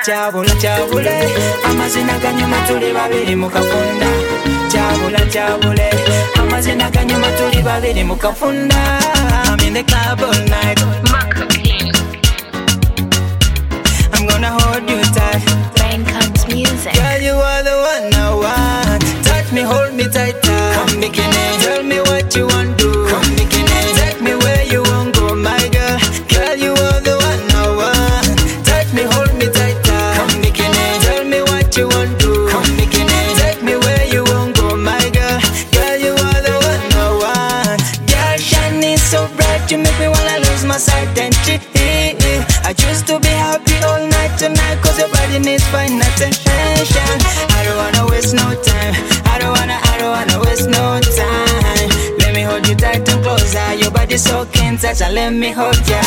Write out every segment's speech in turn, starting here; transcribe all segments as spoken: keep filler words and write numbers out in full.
Chabula chabule, amazina ganyuma tuli babiri mukafunda. Chabula chabule, amazina ganyuma tuli babiri mukafunda. I'm in the club all night. I'm gonna hold you tight. Rain Comes Music. Girl, you are the one I want. Touch me, hold me tighter. Come bikini, tell me what you want to. Come bikini, take me where you want go, my girl. Girl, you are the one I want. Touch me, hold me tighter. Come bikini, tell me what you want to. Come bikini, take me where you want go, my girl. Girl, you are the one I want. Girl, shining so bright, you make me wanna lose my sight and cheat. I choose to be happy all night tonight, cause your body needs fine attention. I don't wanna waste no time. I don't wanna, I don't wanna waste no time. Let me hold you tight and closer. Your body so keen, touch and let me hold ya.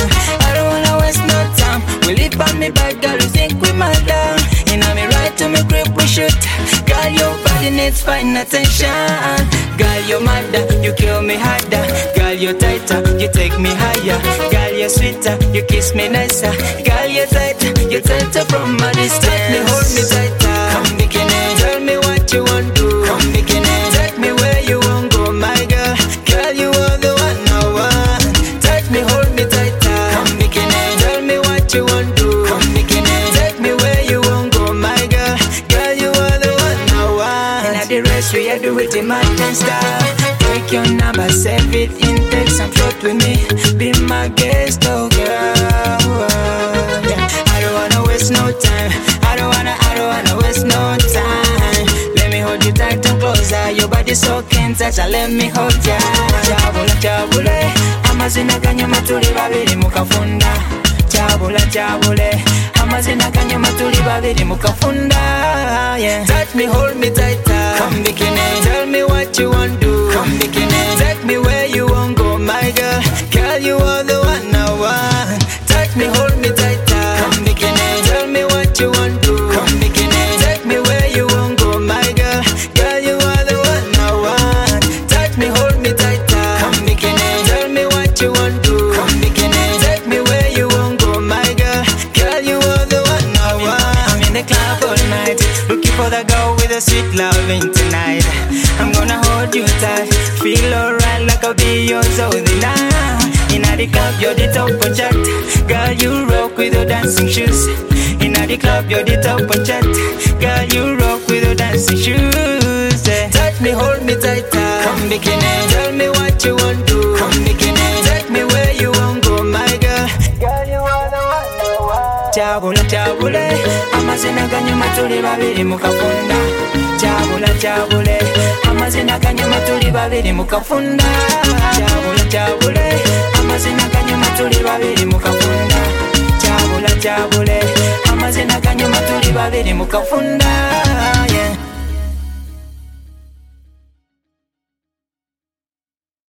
I don't wanna waste no time. We live on me back, girl, you think we murder. You know me right to me grip, we shoot. Girl, your body needs fine attention. Girl, you're madder, you kill me harder. Girl, you're tighter, you take me higher. Girl, you're sweeter, you kiss me nicer. Girl, you're tighter, you're tighter from my distance. Take me, hold me tighter. Come bikini, tell me what you want to. Come bikini, take me where you want go, my girl. Girl, you are the one I want. Take me, hold me tighter. Come bikini, tell me what you want to. Come bikini, take me where you want go, my girl. Girl, you are the one I want. And at the rest we are do it in my ten star. Take your number, save it in text, I'm short with me. Be my guest, oh girl. Yeah. I don't wanna waste no time. I don't wanna, I don't wanna waste no time. Let me hold you tight and closer. Your body so keen, touch and let me hold ya. Chabula chabule, amazina ganyuma tuli babiri mukafunda. Chabula chabule, amazina ganyuma tuli babiri mukafunda. Yeah. Touch me, hold me tighter. Come bikini, tell me what you want to. Come bikini, take me where you want go, my girl. Girl, you are the one I want. Touch me, hold me tighter. Come bikini, tell me what you want to. Come bikini, take me where you want go, my girl. Girl, you are the one I want. Touch me, hold me tighter. Come bikini, tell me what you want to. Come bikini, take me where you want go, my girl. Girl, you are the one I want. I'm in the club all night, looking for the girl with a sweet loving tonight. I'm gonna hold you tight, feel alright like I'll be yours all the night. Inna the club, you're the top of chat. Girl, you rock with your dancing shoes. Inna the club, you're the top of chat. Girl, you rock with your dancing shoes. Yeah. Touch me, hold me tighter. Come bikini, tell me what you want to. Come bikini, take me where you want go, my girl. Girl, you are the one I want. Chabula chabule, amazina ganyuma tuli babiri mukafunda. Chabula chabule, amazina ganyuma tuli babiri mukafunda. Chabula chabule, amazina ganyuma tuli babiri mukafunda. Chabula chabule, amazina ganyuma tuli babiri mukafunda.